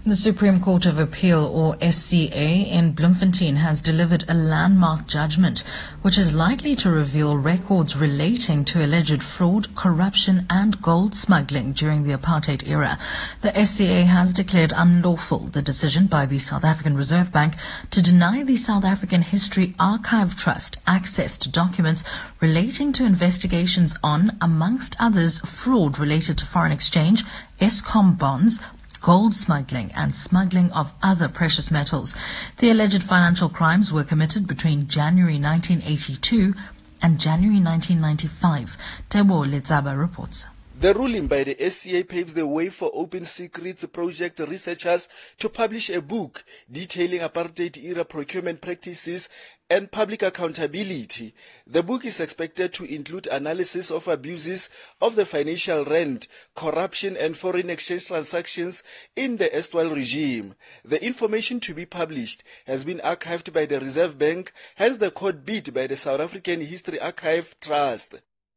The Supreme Court of Appeal, or SCA, in Bloemfontein has delivered a landmark judgment which is likely to reveal records relating to alleged fraud, corruption and gold smuggling during the apartheid era. The SCA has declared unlawful the decision by the South African Reserve Bank to deny the South African History Archive Trust access to documents relating to investigations on, amongst others, fraud related to foreign exchange, Eskom bonds, gold smuggling and smuggling of other precious metals. The alleged financial crimes were committed between January 1982 and January 1995. Tebo Letsaba reports. The ruling by the SCA paves the way for Open Secrets Project researchers to publish a book detailing apartheid-era procurement practices and public accountability. The book is expected to include analysis of abuses of the financial rand, corruption and foreign exchange transactions in the erstwhile regime. The information to be published has been archived by the Reserve Bank, hence the court bid by the South African History Archive Trust.